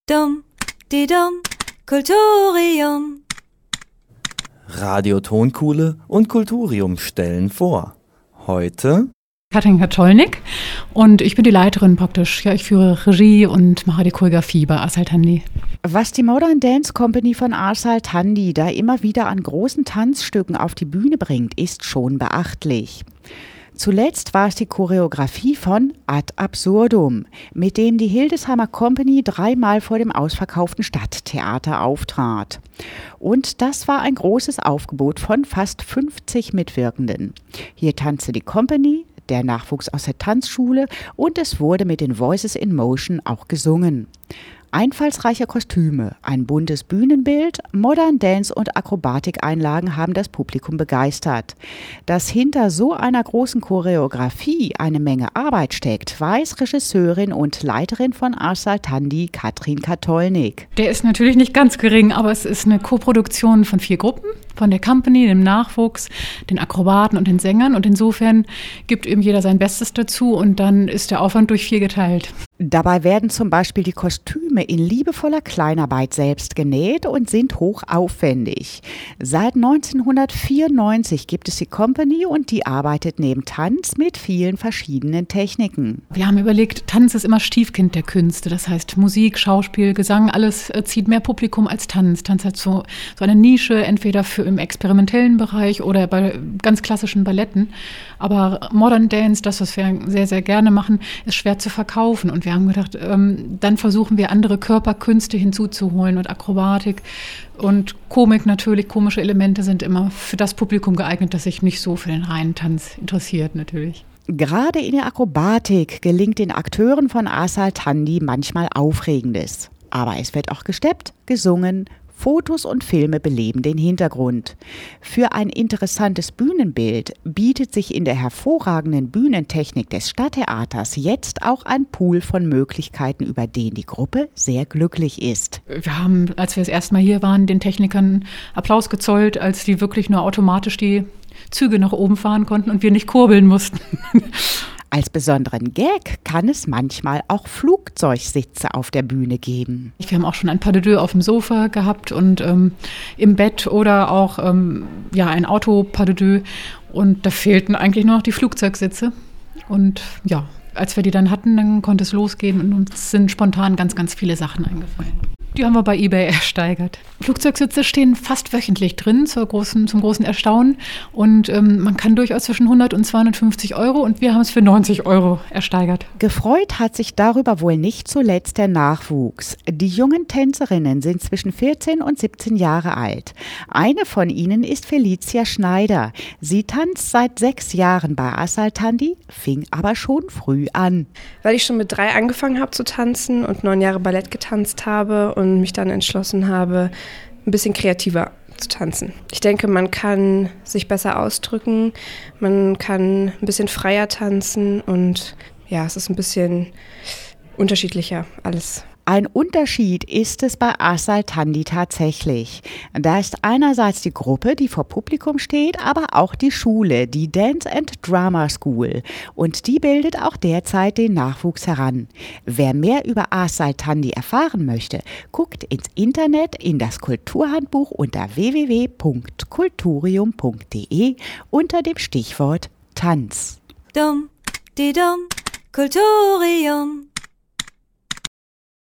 Dum, di dum, Kulturium. Radio Tonkuhle und Kulturium stellen vor. Heute Katrin Katolnik und ich bin die Leiterin praktisch. Ja, ich führe Regie und mache die Choreografie bei Asal Thandi. Was die Modern Dance Company von Asal Thandi da immer wieder an großen Tanzstücken auf die Bühne bringt, ist schon beachtlich. Zuletzt war es die Choreografie von Ad Absurdum, mit dem die Hildesheimer Company 3-mal vor dem ausverkauften Stadttheater auftrat. Und das war ein großes Aufgebot von fast 50 Mitwirkenden. Hier tanzte die Company, der Nachwuchs aus der Tanzschule und es wurde mit den Voices in Motion auch gesungen. Einfallsreiche Kostüme, ein buntes Bühnenbild, Modern Dance und Akrobatikeinlagen haben das Publikum begeistert. Dass hinter so einer großen Choreografie eine Menge Arbeit steckt, weiß Regisseurin und Leiterin von Asal Thandi Katrin Katolnik. Der ist natürlich nicht ganz gering, aber es ist eine Koproduktion von 4 Gruppen, von der Company, dem Nachwuchs, den Akrobaten und den Sängern. Und insofern gibt eben jeder sein Bestes dazu und dann ist der Aufwand durch 4 geteilt. Dabei werden zum Beispiel die Kostüme in liebevoller Kleinarbeit selbst genäht und sind hochaufwendig. Seit 1994 gibt es die Company und die arbeitet neben Tanz mit vielen verschiedenen Techniken. Wir haben überlegt, Tanz ist immer Stiefkind der Künste. Das heißt Musik, Schauspiel, Gesang, alles zieht mehr Publikum als Tanz. Tanz hat so eine Nische, entweder für im experimentellen Bereich oder bei ganz klassischen Balletten. Aber Modern Dance, das, was wir sehr, sehr gerne machen, ist schwer zu verkaufen. Und wir haben gedacht, dann versuchen wir andere Körperkünste hinzuzuholen und Akrobatik und Komik natürlich. Komische Elemente sind immer für das Publikum geeignet, das sich nicht so für den reinen Tanz interessiert natürlich. Gerade in der Akrobatik gelingt den Akteuren von Asal Thandi manchmal Aufregendes. Aber es wird auch gesteppt, gesungen, Fotos und Filme beleben den Hintergrund. Für ein interessantes Bühnenbild bietet sich in der hervorragenden Bühnentechnik des Stadttheaters jetzt auch ein Pool von Möglichkeiten, über den die Gruppe sehr glücklich ist. Wir haben, als wir das erste Mal hier waren, den Technikern Applaus gezollt, als die wirklich nur automatisch die Züge nach oben fahren konnten und wir nicht kurbeln mussten. Als besonderen Gag kann es manchmal auch Flugzeugsitze auf der Bühne geben. Wir haben auch schon ein Pas de deux auf dem Sofa gehabt und im Bett oder auch ein Auto-Pas de deux. Und da fehlten eigentlich nur noch die Flugzeugsitze. Und ja, als wir die dann hatten, dann konnte es losgehen und uns sind spontan ganz, ganz viele Sachen eingefallen. Die haben wir bei eBay ersteigert. Flugzeugsitze stehen fast wöchentlich drin, zum großen Erstaunen. Und man kann durchaus zwischen 100 und 250 Euro und wir haben es für 90 Euro ersteigert. Gefreut hat sich darüber wohl nicht zuletzt der Nachwuchs. Die jungen Tänzerinnen sind zwischen 14 und 17 Jahre alt. Eine von ihnen ist Felicia Schneider. Sie tanzt seit 6 Jahren bei Asal Thandi, fing aber schon früh an. Weil ich schon mit 3 angefangen habe zu tanzen und 9 Jahre Ballett getanzt habe und mich dann entschlossen habe, ein bisschen kreativer zu tanzen. Ich denke, man kann sich besser ausdrücken, man kann ein bisschen freier tanzen und ja, es ist ein bisschen unterschiedlicher alles. Ein Unterschied ist es bei Asal Thandi tatsächlich. Da ist einerseits die Gruppe, die vor Publikum steht, aber auch die Schule, die Dance and Drama School. Und die bildet auch derzeit den Nachwuchs heran. Wer mehr über Asal Thandi erfahren möchte, guckt ins Internet in das Kulturhandbuch unter www.kulturium.de unter dem Stichwort Tanz. Dum, di dum, Kulturium.